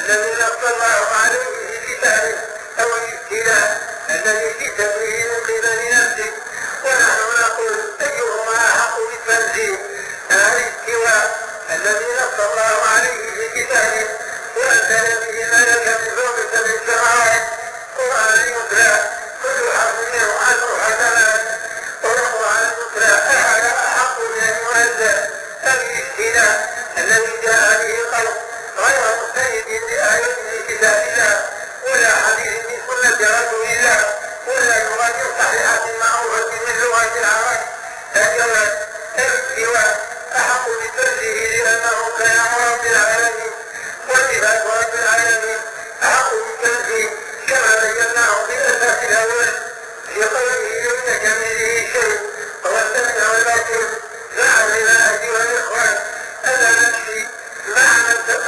الذي نص الله عليه في كتابه أو الابتلاء الذي في تبريه من قبل نفسه. ونحن نقول أيهما أحق بالتنزيل، الاستواء الذي نص الله عليه في كتابه وأنزل به ملكا من فوق سبع سماوات قرآن يتلى كل حرف منه 10 حسنات، والقرآن يتلى أحق من أن ينزل. الاستيلاء الذي جاء به القول غير مستند لآية من كتاب الله ولا حديث من سنة رسول الله ولا لغة صحيحة معروفة من لغة العرب. الجواب الاستواء أحق بالتنزيه لأنه كلام رب العالمين، وصفات رب العالمين أحق بالتنزيه كما بيناه في الأساس الأول في قوله ليس كمثله شيء هو السميع البصير. لعلنا أيها الإخوان ألا نمشي مع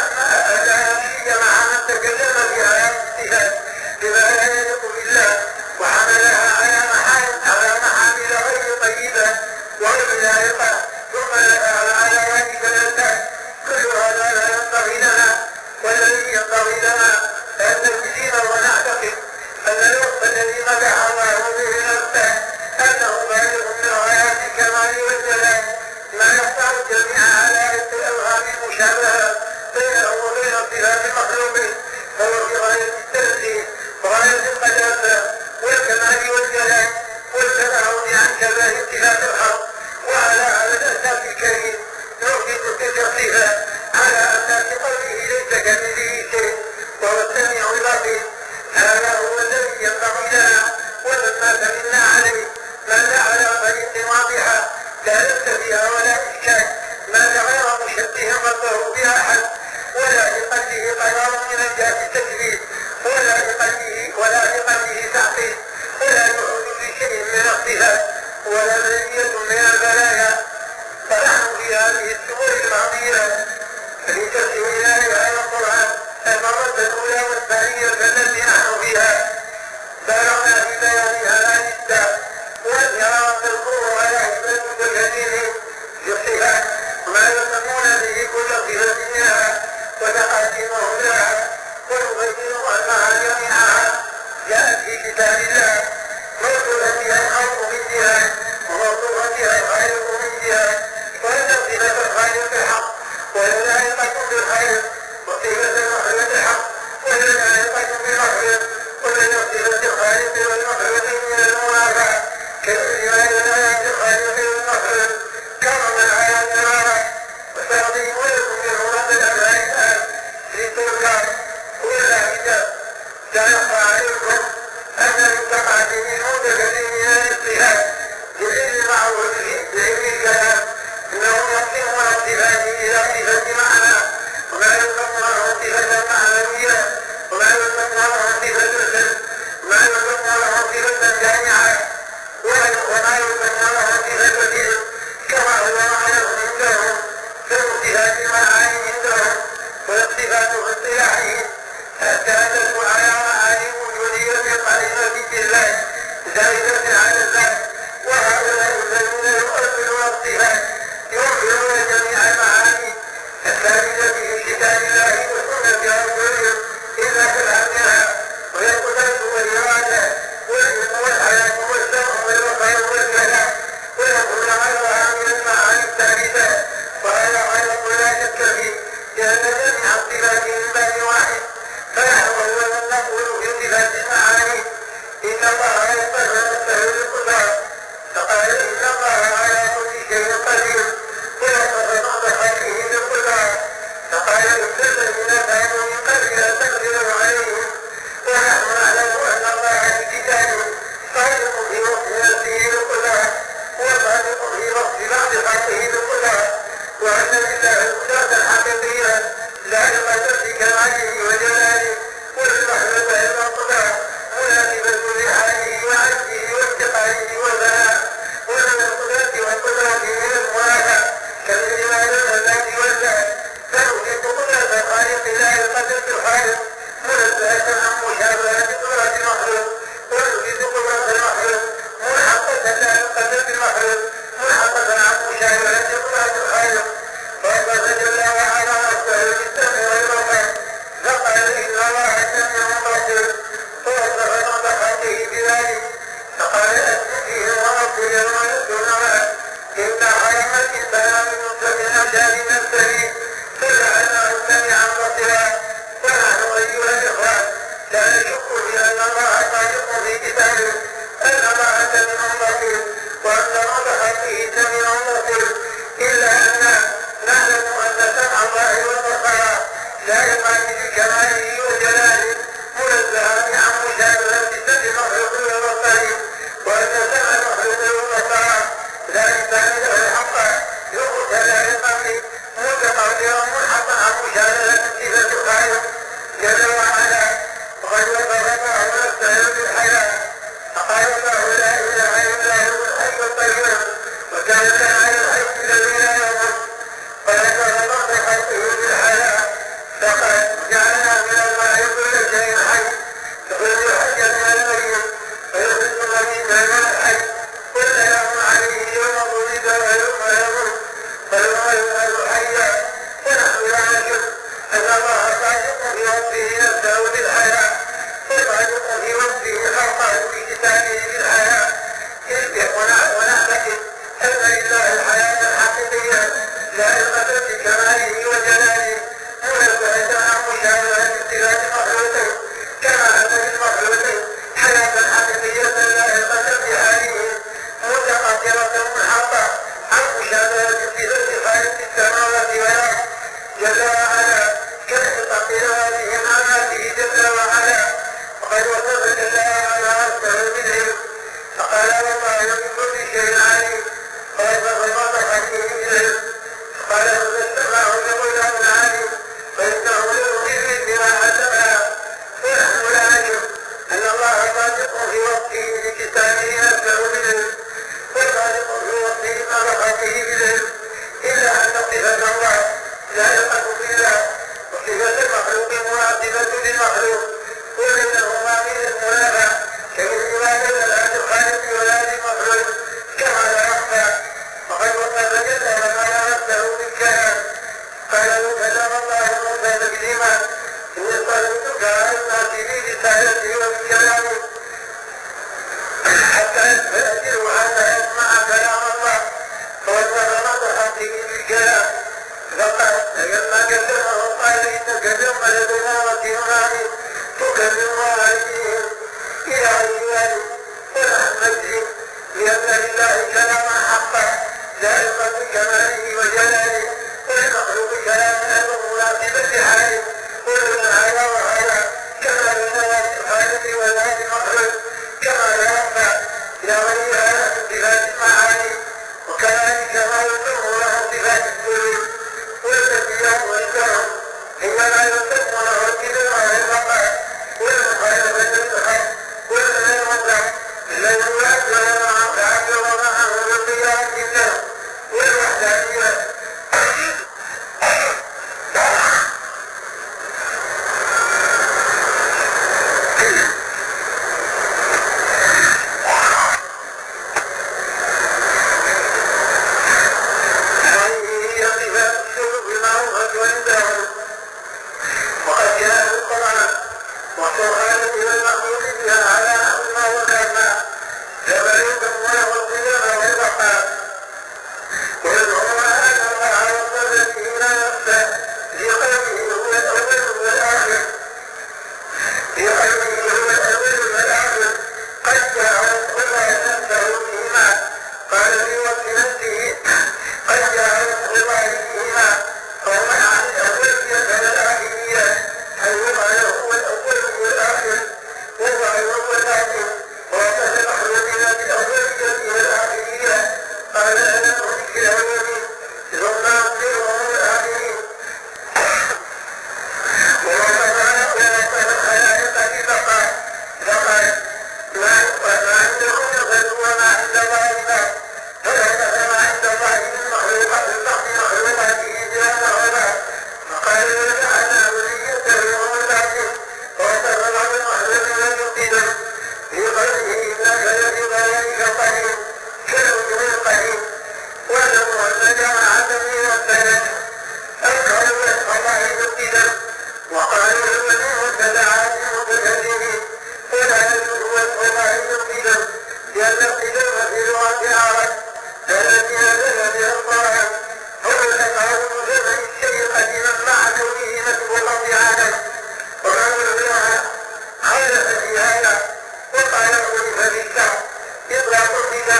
من تكلم في آيات الصفات بما لا يليق بالله وحملها على محامل غير طيبة وغير لائقة ثم على ذلك الأساس. كل هذا لا ينبغي لنا، والذي ينبغي لنا أن نستشير ونعتقد أن الوصف الذي مدح الله به نفسه أنه بالغ من غايات الكمال والجلال ما يقطع الجميع على الأوهام المشابهة بينه وبين صفات المخلوقين، فهو في غاية التنزيه وغاية القداسة والكمال والجلال والتباعد عن شبه صفات الخلق. وعلى هذا الأساس الكريم نثبت تلك الصفة على أساس قوله ليس كمثله شيء وهو السميع البصير. هذا هو الذي ينبغي لنا ولما سمعنا عليه ماذا على طريق واضحة لا لبس فيها ولا إشكال، ماذا غير مشبه ربه بأحد ولا لقلبه قرار من الجهة التشبيه ولا لقلبه تعطيل ولا يعود في شيء من الصفات ولا بلية من البلايا. فنحن في هذه الشهور الماضية لترجع إلى آية القرآن المرة الأولى والثانية التي نحن فيها بلغنا في بيانها جدا والإرادة القوة على حسبة المتكلمين بالصفات ما يسمون به كل صفة منها وتقديمهم لها ونبين أنها جميعها جاءت في كتاب الله موصوفة بها الخلق من جهة وموصوفة بها الخالق من جهة، وأن صفة الخالق الحق ولا لائقة بالخالق، وصفة المخلوق الحق ولا لائقة بالمخلوق، وبين صفة الخالق والمخلوق من المنافعة كمثل ما ينال الخالق والمخلوق كرما على الإرادة وتعظيم لكم من مراد الأبناء الآن لتذكر ولا كتاب. سيخفى عليكم أن المتقدمين متكلمين عن الصفات بالعلم معروف بعلم الكلام إنهم يقسمون الصفات إلى صفة معنى وما يسمونه صفة معنوية وما يسمونه صفة الحسن وما يسمونه صفة جامعة وما يسمونه صفة العلم كما هو معناه عندهم فالصفات المعاني عندهم والصفات اصطلاحهم اعتادت على معاني وجودية قائمة بالله زائدة على الذات. وهؤلاء الذين يؤمنون الصفات يؤمنون جميع المعاني الثابتة في كتاب الله وسنة رسوله إلا كلامها والقدرة والإرادة والعلم والحياة والسمع والبصر والكلام ويقول غيرها من المعاني الثابتة. وهذا غير لا شك فيه لأن جميع الصفات من باب واحد. فنحن أولا نقول في صفات المعاني إن الله يقدر نفسه بالقدرة فقال إن الله على كل شيء قدير ويقدر بعض خلقه بالقدرة فقال إن الذين كانوا من قبل لا تقدروا عليهم. ونحن نعلم أن الله بكتابه خالق في وصف نفسه بالقدرة وخالق في وصف بعض خلقه بالقدرة، وأن لله القدرة الحقيقية لا لقدر في كماله وجلاله والمحبة إلا القدرة برسالته وبكلامه حتى فأجره حتى يسمع كلام الله فوزن نظرته بالكلام فقال لما كلمه قال إنك اليوم لدينا وكيلان تكلم والديهم إلى عيال ونحن نجزي لأن لله كلاما حقا لائقا بكماله وجلاله والمخلوق كلاما مناسبا لحاله ومن هذا وهذا كما لنا الحالة ولا المخلوق كما لا ينفع إلى غيرها صفات المعاني وكذلك ما يكون له صفات السلوك والتبيان والكرم حينما يسمون وكذا على البقاء والمخالفة للخير والمنع الذي يؤثر مع تعبر معه بالقيام بالله والوحدانية وقد جاء القرآن وقرآن إلى المأمور بها على أمر وكما فبلغ الله القيام والبقاء ويدعو أن الله وصل فينا نفسه لقلبه هو الأول والآخر لقلبه هو الأول والآخر قد جاء الله نفسه فيما قال في وقت نفسه قد جاء الله فيما قوما عن الأولية والآخرية حيث هو الأول والآخر وهو الآخر وقد أخرجنا بالأولية والآخرية قال أنا أخرج الأولين ثم أخبرهم الآخرين ووصف الخلائق ببقاء فقال ما عندكم يضل وما عند الله باق فلا ما عند الله من مخلوقات مخلوقاته جلاله فقال وجعلنا ذريته وهم الباقين ووصف بعض المخلوقين يقتدر في قوله إنك لفي ضلالك قدير كالوجه القديم واعلموا أن جمع الدم والسند أنكروا وصف الله يقتدر وقالوا المسيح تدعى المتكلمين ولا يدعو وصف الله يقتدر لأن القدر في لغة العرب التي نزل بها القرآن هو الأقرب بجمع الشيء قديما مع كونه مسبوقا بعالم ومن بها خالف في هذا وقال عرف بالشعب إطلاق القدر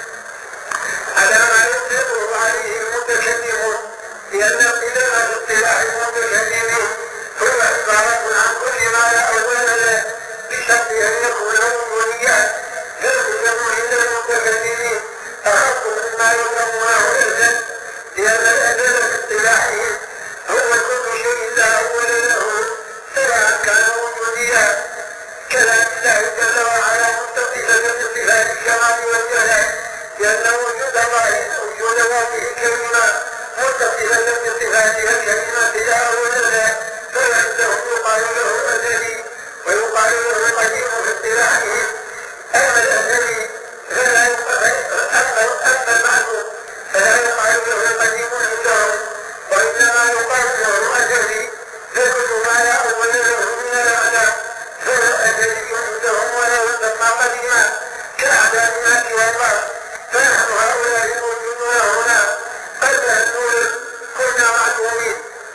على ما يطلقه عليه المتكلمون لأن القدر باصطلاح المتكلمين هو عبارة عن كل ما لا أول له بشرط أن يكون أولياء فالقدر عند المتكلمين أخف مما يسمونه إرثا لأن الأجل باصطلاحهم هو كل شيء لا أول له سواء كان وجوديا كلام الله جل وعلا متصفا بصفات الكمال والجلال لأن وجود ذاته الكريمة متصفا بصفاتها الكريمة لا أول له فعنده يقال له أزلي ويقال له قديم في اصطلاحهم أما الأزلي فلا أما المعلوم فلا يقال له قديم عندهم وإنما يقال له أزلي فكل ما لا أول له من الأعلام فهو أزلي عندهم ولا يسمى قديما كأعدامنا سوى الله فنحن هؤلاء الموجودون هنا قد نقول كنا معلومين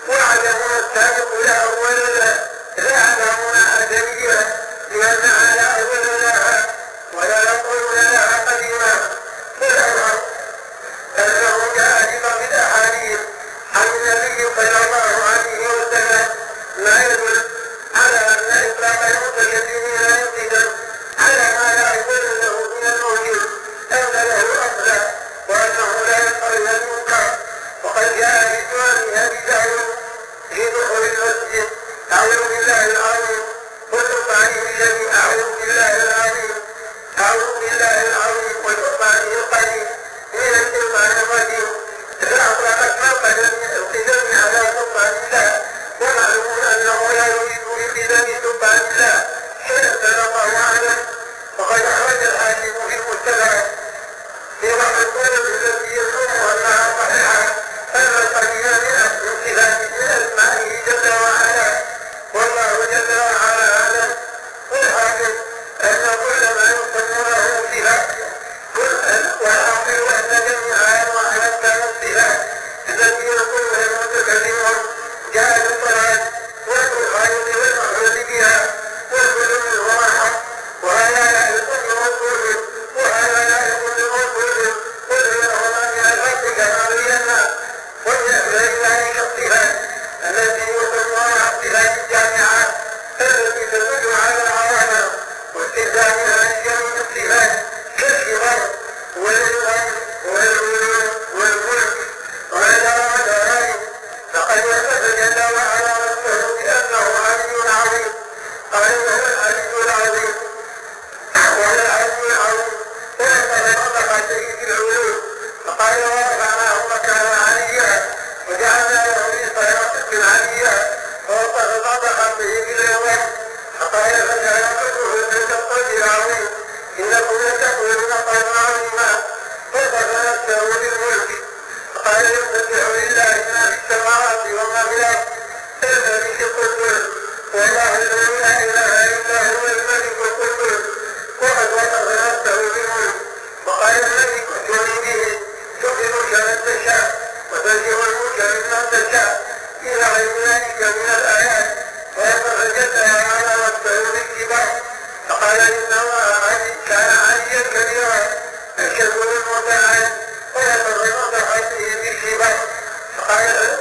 إنكم لتقولون قولا عظيما وصف نفسه بالملك فقال يسبح لله ما في السماوات وما في الأرض الملك القدوس والله الذي لا إله إلا هو الملك القدوس وقد وصف نفسه بالملك وقال الملك ائتوني به تؤتي الملك من تشاء وتنزع الملك ممن تشاء إلى غير ذلك من الآيات ويقول جدها على نفسه بالكبر فقال إن الله كان عليا كبيرا أشهد بالمتعال ويقول نصحته بالكبر فقال له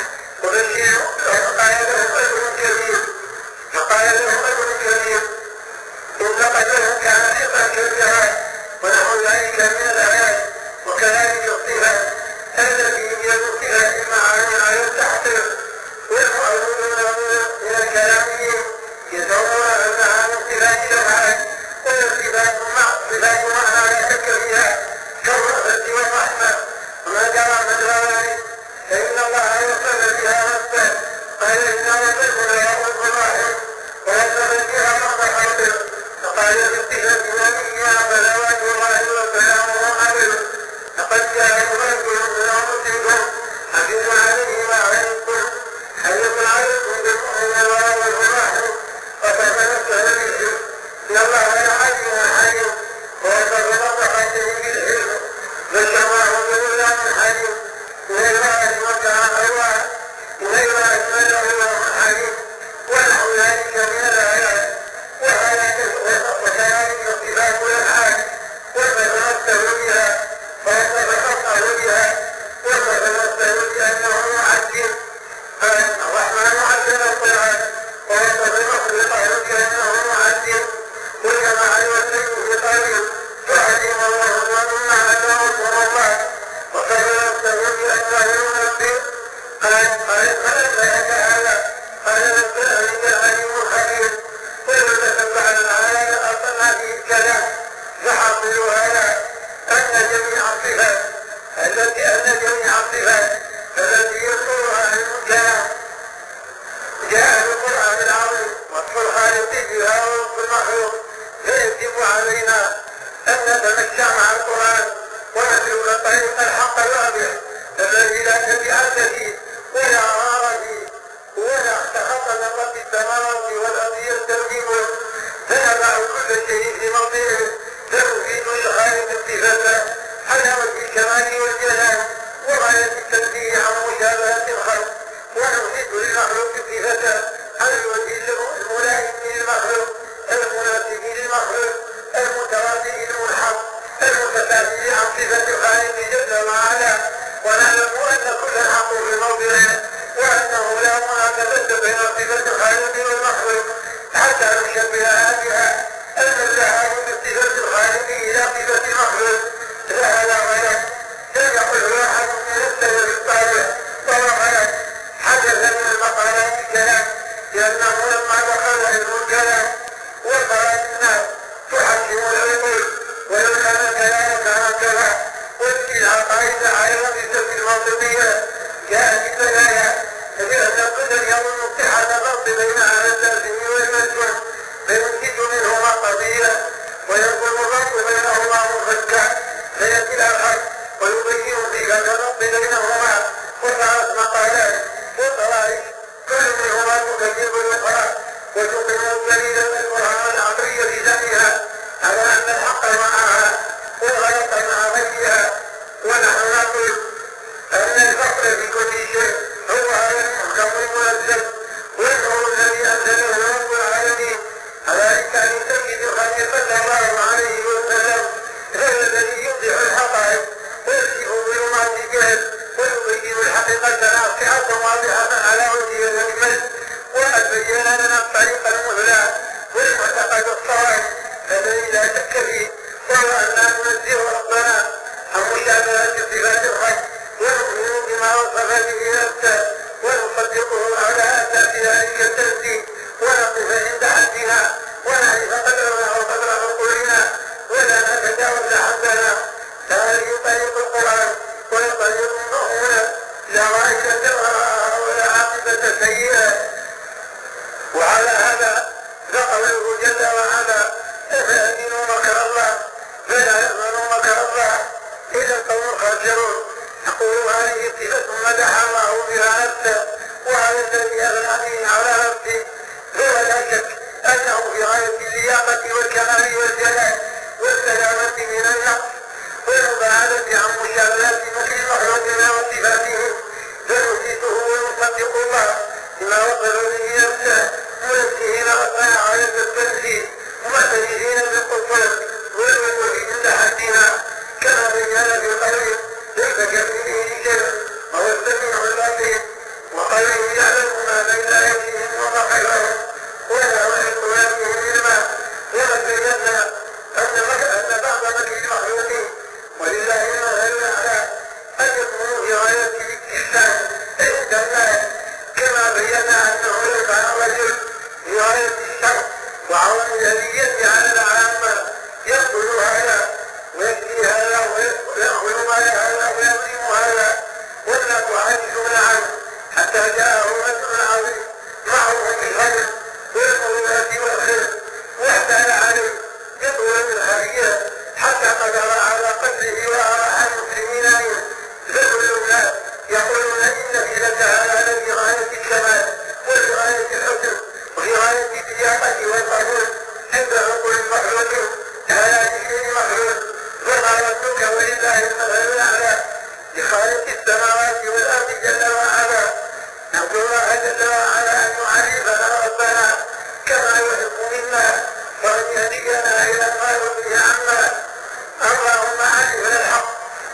رجل كبير إن قتله كان حقا كبيرا ونحو ذلك من الآيات وكذلك الصفات التي هي الصفات المعاني على التحقيق والمؤمنون من الكلاميين يدعون أنها من صفات الأفعال والصفات معنى لا شك فيها كالرأفة والرحمة وما جرى مجرى ذلك فإن الله يصل بها نفسه قال إنه يصل يوم الراحل ويصل بها مرض حوله فقال بالصفة نبيها صلوات الله وسلامه عليه لقد جاءكم رسول من أنفسكم حفيظ عليه ما عنتم حريص عليكم بالمؤمنين ورؤوف رحيم وصف نفسه بالحلم إن الله لعليم حليم ووصف نفسه بالحلم بشراه بالله حليم إن الله وكان الله إن الله له حليم ونحو ذلك من الآيات وكذلك الصفات والأفعال وصف نفسه بها ووصف خلقه بها وصف نفسه بأنه معدل الرحمن معدل القرآن ووصف مخلقه بأنه معدل وكما الوسيط في قوله فعلم الله مما علمكم الله وصف نفسه بأنه ينبئ قال فلك هذا قال نبأني العليم الخبير ويتتبع الآيات أصلنا في الكلام فحصل هذا أن جميع الصفات التي يذكرها علم الكلام جاء في القرآن العظيم وصف الخالق بها ووصف المخلوق فيجب علينا أن نتمشى مع القرآن ونسلك طريق الحق الواضح الذي لا تبعات فيه ولا غار فيه ولا اختحق من رب السماوات والأرض يسترجمه فنضع كل شيء في موضعه فنفيد للخالق صفته على وجه الكمال والجلال وغاية التنزيه عن مشابهة الخلق ونفيد للمخلوق صفته على الوجه الملائم للمخلوق المناسب للمخلوق المتواضع للملحق المتساهل عن صفة الخالق جل وعلا ونعلم أن كل الحق في موضعه وأنه لا مناسبة بين صفة الخالق والمخلوق حتى نشبهها بها المزاحة من صفة الخالق إلى صفة المخلوق فهذا غلط يقول واحد من السلف الصالح وهو غلط حدث من المقالات الكلام لأنه لما دخل علم الكلام وقرأت الناس تحكم العقول ولو كان الكلام كما كذا واتبع قاعدة على النتيجة المنطقية جاءت الآية لأن القدر يظن اتحاد الضبط بين على اللازم والمجنون فينتج منهما قضية ويكون الربط بينهما مفكا فيأتي الحق ويبين صفة الربط بينهما وثلاث مقالات وطرائق كل منهما تكذب الأخرى وتقيم الدليل من القرآن العقلي بذاتها على أن الحق معها والغلط مع غيرها ونحن نقول أن الفقر في كل شيء هو على المحكم المنزل والنور الذي أنزله رب العالمين على إمكان تجد الخليل صلى الله عليه وسلم هذا الذي يوضح الحقائق ويكشف ظلمات الجهل ويبين الحقيقة ناصعة واضحة على وجه الأكمل وقد بين لنا الطريق المثلى والمعتقد الصواب الذي لا شك فيه وهو أن ننزه ربنا عن مشابهة صفات الخلق ونؤمن بما وصف به نفسه ونصدقه على أساس ذلك التنزيه ونقف عند حدنا ونعرف قدرنا وقدر عقولنا ولا نتجاوز حدنا هذه طريق القرآن وطريق المؤمنة لا غاية ولا عاقبة سيئة وعلى هذا فقوله جل وعلا أفأمنوا مكر الله فلا يأمن مكر الله إلا القوم الخاسرون. يقول هذه صفة مدح الله بها نفسه وهذا الذي أغنى على نفسه، فهو لا شك أنه في غاية اللياقة والكمال والجلال والسلامة من النقص والمباعدة عن مشابهة مكر المخلوقين وصفاتهم، فنثبته ونصدق الله بما وصف به نفسه منزهين وصنع غاية التنزيه ومعترفين بالقصور والوجود عند حدها كما بين في قوله ليس كمثله شيء وهو السميع البصير، وقوله يعلم ما بين أيديهم وما خلفهم ولا يحيط به علما. وقد بينا أن بعض مكر المخلوقين ولله المثل الأعلى أن يكونوا في غاية الاستحسان عند الناس، كما بينا أنه يفعل الرجل في غاية الشر وعون الهدية على العامة يقبل هذا ويكفي هذا ويأخذ مال هذا ويظلم هذا والناس عاجزون عنه حتى جاءه رجل عظيم معه بالخير والمروءة والخير واحتال عليه يطول بالخير حتى قدر على قتله وأراح المسلمين منه، فكل الناس يقولون إن في لك هذا لفي غاية الكمال وفي غاية الحسن وفي غاية اللياقة والقبول عند عقول المخلوق على ذكر مخلوق، فما ربك ولله المثل الأعلى لخالق السماوات والأرض جل وعلا. نرجو الله جل وعلا أن يعرفنا ربنا كما يحب منا وأن يهدينا إلى ما يرضي عنا. اللهم علمنا الحق،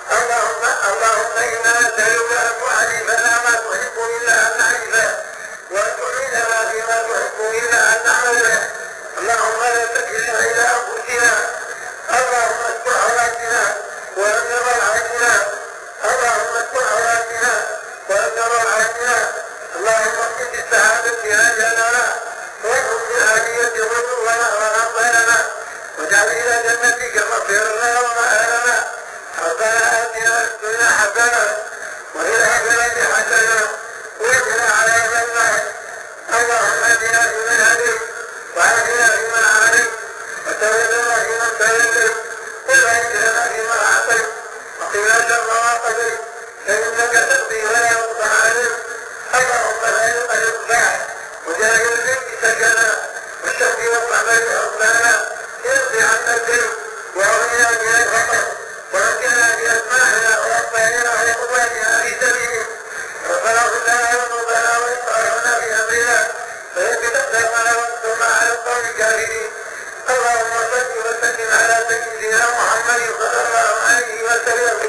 اللهم إنا نسألك أن تعلمنا ما تحب منا أن نعرفه وأن تعيننا فيما تحب منا أن نعمله. اللهم لا تكلنا إلى أنفسنا، اللهم استر عوراتنا وأن نرى عيننا، اللهم استر عوراتنا وأن نرى عيننا. اللهم اغفر بالسعادة أجلنا وارزق بالهدية رسلنا ونصرنا واجعل إلى جنتك مصيرنا ومآلنا. ربنا آتنا في الدنيا حسنة وفي الآخرة حسنة وقنا عذاب النار. اللهم اهدنا فيمن هديت وعافنا فيمن عافيت وتولنا فيمن توليت وبارك لنا فيما أعطيت وقنا شر ما قضيت فإنك تقضي ولا يقضى عليك. اللهم لا يقلق بعد وجاهد الذنب سكنا والشك والطعم حسنا يرضي عنا الذنب وأغننا من الفقر ونجنا بأسماعنا وأطفالنا وإخواننا في سبيلك. ربنا اغفر لنا ذنوبنا وإسرافنا في أمرنا فيثبت أقدامنا وانصرنا على القوم الكافرين. اللهم صل وسلم على سيدنا محمد صلى الله عليه وسلم.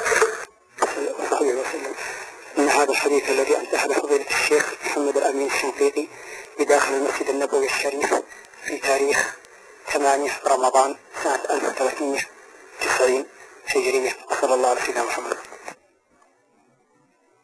من هذا الحديث الذي أنتهى فضيلة الشيخ محمد الأمين الشنقيطي بداخل المسجد النبوي الشريف في تاريخ 8 رمضان سنة 1390 هجرية. وصلى الله على سيدنا محمد.